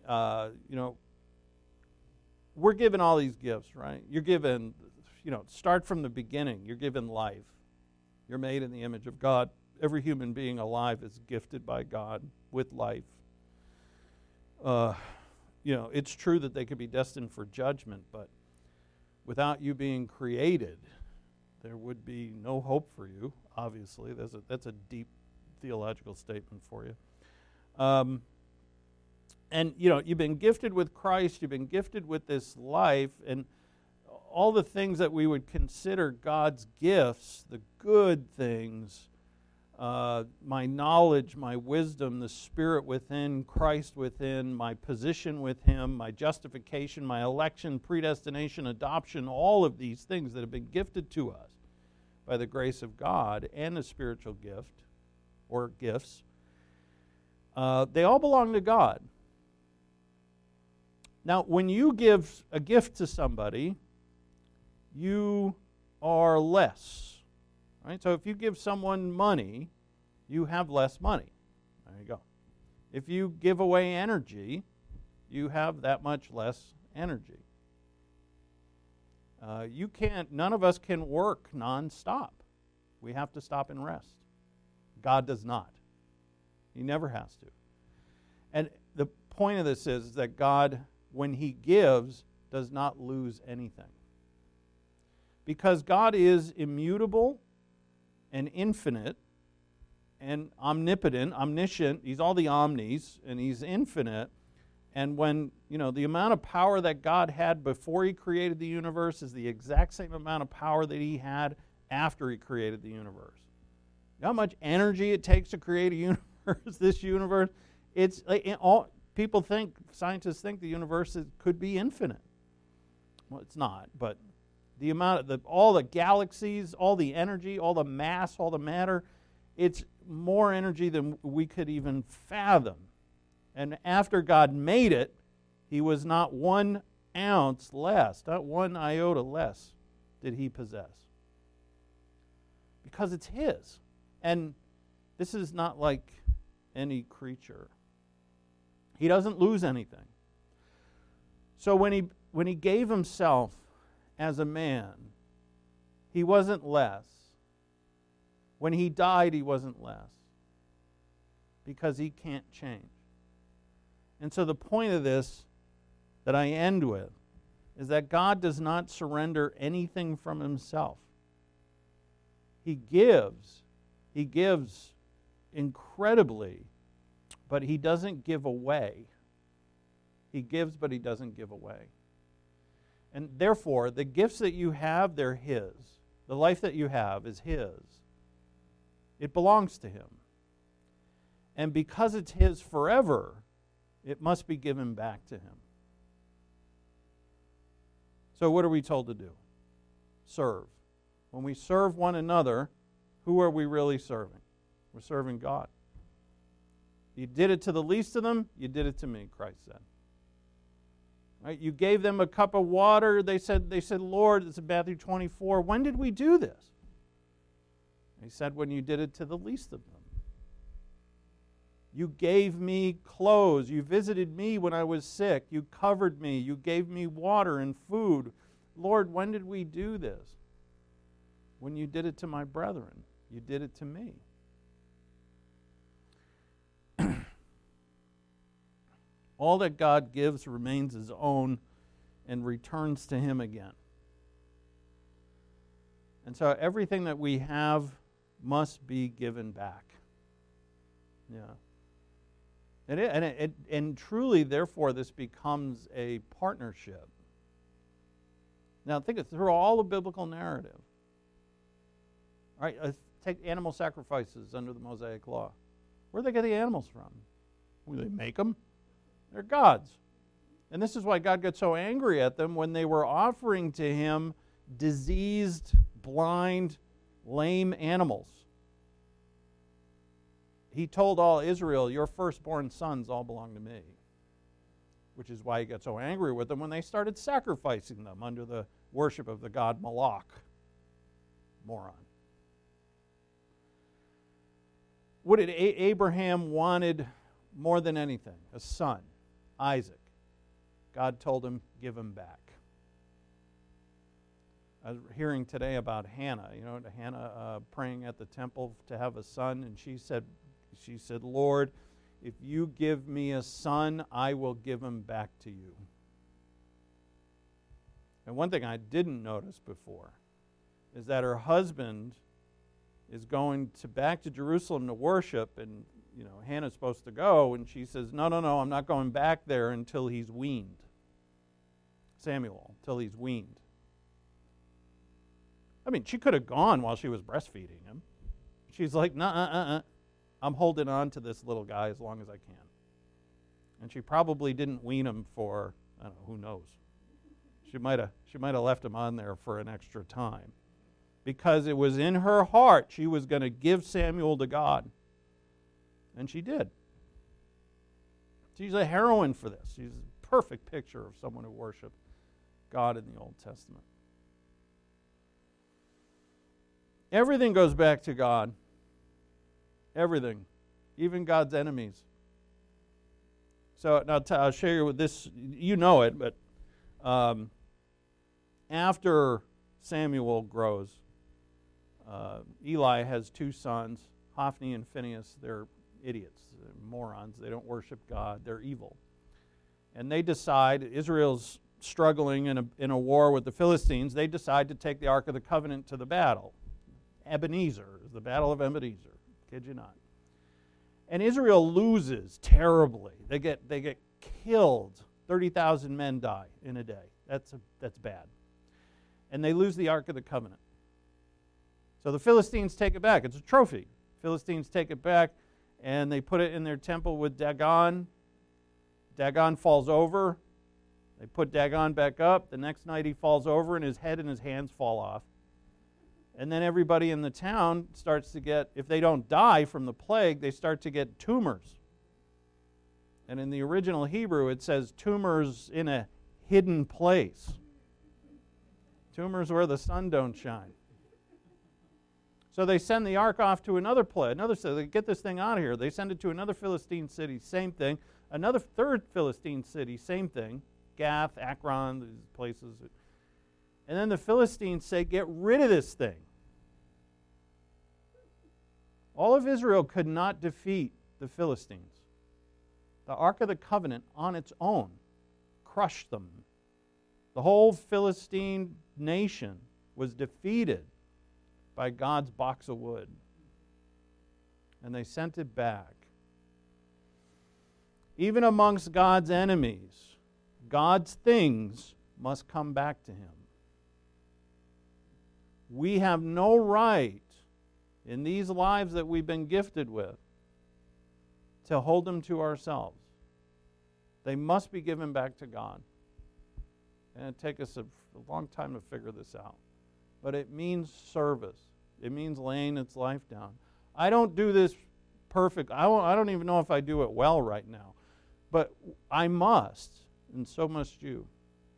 We're given all these gifts, right? You're given, start from the beginning. You're given life. You're made in the image of God. Every human being alive is gifted by God with life. It's true that they could be destined for judgment, but without you being created, there would be no hope for you, obviously. That's a deep theological statement for you. And, you've been gifted with Christ, you've been gifted with this life, and all the things that we would consider God's gifts, the good things, my knowledge, my wisdom, the Spirit within, Christ within, my position with Him, my justification, my election, predestination, adoption, all of these things that have been gifted to us by the grace of God and a spiritual gift or gifts, they all belong to God. Now, when you give a gift to somebody, you are less. Right? So if you give someone money, you have less money. There you go. If you give away energy, you have that much less energy. None of us can work nonstop. We have to stop and rest. God does not. He never has to. And the point of this is that God, when He gives, does not lose anything. Because God is immutable and infinite and omnipotent, omniscient. He's all the omnis, and He's infinite. And when, the amount of power that God had before he created the universe is the exact same amount of power that he had after he created the universe. You know how much energy it takes to create a universe, this universe? It's scientists think the universe could be infinite. Well, it's not, but the amount of all the galaxies, all the energy, all the mass, all the matter, it's more energy than we could even fathom. And after God made it, he was not 1 ounce less, not 1 iota less did he possess. Because it's his. And this is not like any creature. He doesn't lose anything. So when he gave himself as a man, he wasn't less. When he died, he wasn't less. Because he can't change. And so the point of this that I end with is that God does not surrender anything from himself. He gives incredibly, but he doesn't give away. He gives, but he doesn't give away. And therefore, the gifts that you have, they're his. The life that you have is his. It belongs to him. And because it's his forever, it must be given back to him. So what are we told to do? Serve. When we serve one another, who are we really serving? We're serving God. You did it to the least of them, you did it to me, Christ said. Right? You gave them a cup of water. They said, Lord, this is Matthew 24, when did we do this? He said, when you did it to the least of them. You gave me clothes. You visited me when I was sick. You covered me. You gave me water and food. Lord, when did we do this? When you did it to my brethren. You did it to me. All that God gives remains his own and returns to him again. And so everything that we have must be given back. Yeah. And truly, therefore, this becomes a partnership. Now, think it through all the biblical narrative. All right, take animal sacrifices under the Mosaic Law. Where'd they get the animals from? Where they make them? They're God's. And this is why God got so angry at them when they were offering to him diseased, blind, lame animals. He told all Israel, your firstborn sons all belong to me. Which is why he got so angry with them when they started sacrificing them under the worship of the god Moloch. Moron. What did Abraham wanted more than anything? A son, Isaac. God told him, give him back. I was hearing today about Hannah. Hannah praying at the temple to have a son, and she said, Lord, if you give me a son, I will give him back to you. And one thing I didn't notice before is that her husband is going back to Jerusalem to worship, and Hannah's supposed to go, and she says, no, I'm not going back there until he's weaned. Samuel, until he's weaned. I mean, she could have gone while she was breastfeeding him. She's like, I'm holding on to this little guy as long as I can. And she probably didn't wean him for, I don't know, who knows. She might have left him on there for an extra time. Because it was in her heart she was going to give Samuel to God. And she did. She's a heroine for this. She's a perfect picture of someone who worshiped God in the Old Testament. Everything goes back to God. Everything. Even God's enemies. So now I'll share you with this. You know it, but after Samuel grows, Eli has two sons, Hophni and Phinehas. They're idiots, they're morons. They don't worship God. They're evil. And they decide, Israel's struggling in a war with the Philistines, they decide to take the Ark of the Covenant to the battle. Ebenezer, the Battle of Ebenezer. Kid you not. And Israel loses terribly. They get killed. 30,000 men die in a day. That's bad. And they lose the Ark of the Covenant. So the Philistines take it back. It's a trophy. Philistines take it back, and they put it in their temple with Dagon. Dagon falls over. They put Dagon back up. The next night he falls over, and his head and his hands fall off. And then everybody in the town starts to get, if they don't die from the plague, they start to get tumors. And in the original Hebrew, it says tumors in a hidden place. Tumors where the sun don't shine. So they send the ark off to another place. So they get this thing out of here. They send it to another Philistine city, same thing. Another third Philistine city, same thing. Gath, Akron, these places. And then the Philistines say, get rid of this thing. All of Israel could not defeat the Philistines. The Ark of the Covenant on its own crushed them. The whole Philistine nation was defeated by God's box of wood. And they sent it back. Even amongst God's enemies, God's things must come back to Him. We have no right in these lives that we've been gifted with to hold them to ourselves. They must be given back to God. And it takes us a long time to figure this out. But it means service. It means laying its life down. I don't do this perfect. I don't even know if I do it well right now. But I must, and so must you.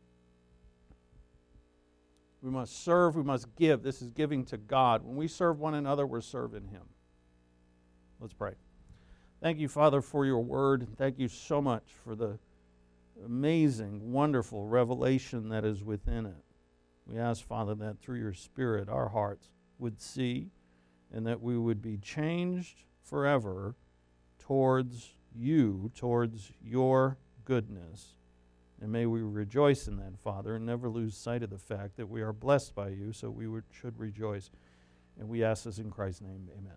We must serve, we must give. This is giving to God. When we serve one another, we're serving Him. Let's pray. Thank you, Father, for your word. Thank you so much for the amazing, wonderful revelation that is within it. We ask, Father, that through your Spirit our hearts would see and that we would be changed forever towards you, towards your goodness. And may we rejoice in that, Father, and never lose sight of the fact that we are blessed by you, so we should rejoice. And we ask this in Christ's name. Amen.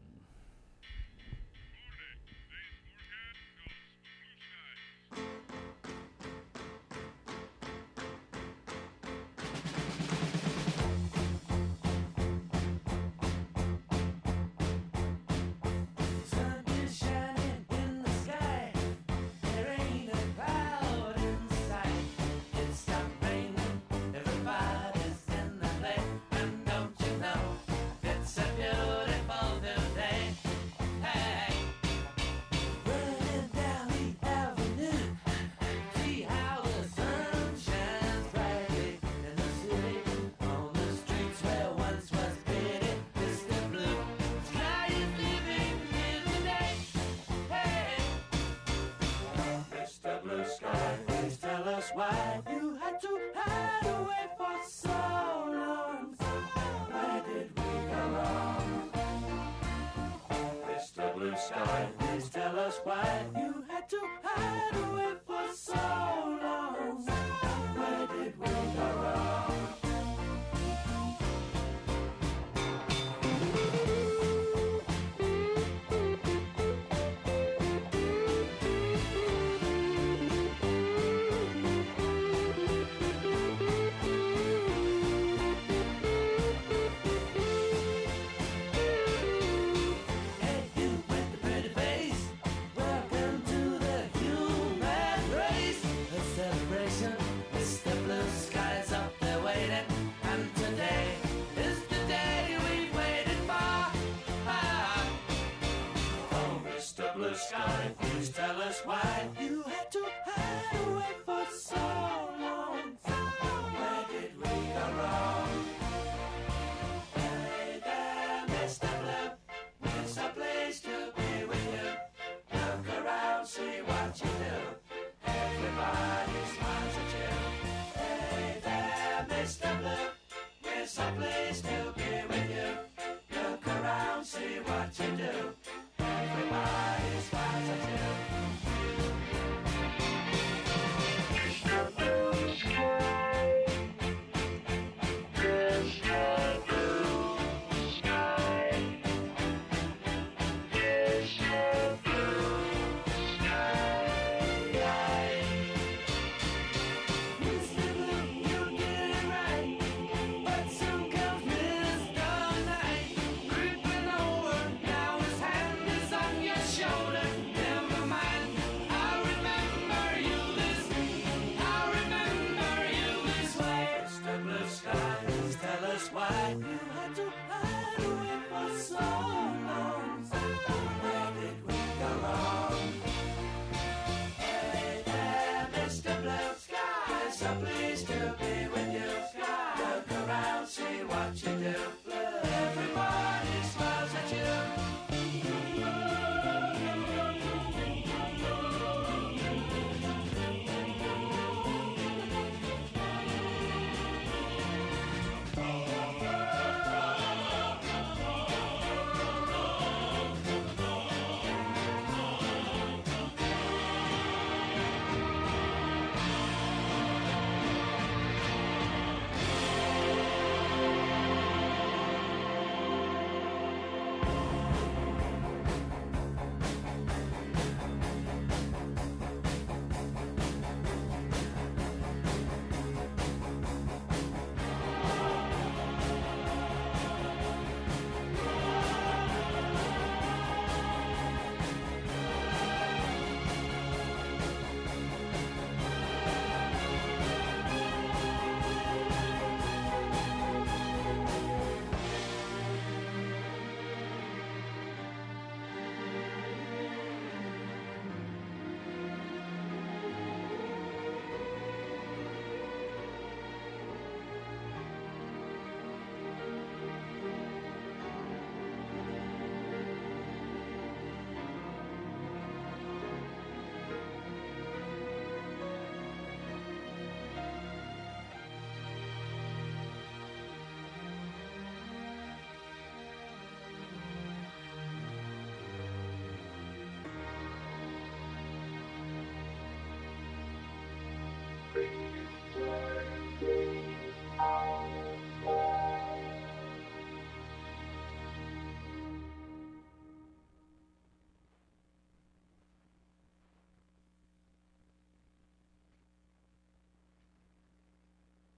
Why you had to hide away for so long? Where did we go wrong? Mr. Blue Sky, please tell us why you had to hide away for so long. Where did we go wrong? Sky, please tell us why you had to hide away for so long. Where did we go wrong? Hey there, Mr. Blue, it's a place to be with you. Look around, see what you do. Everybody smiles at you. Hey there, Mr. Blue, it's a place to be with you. Look around, see what you do. Everybody smiles at you. just why you had to hide away for so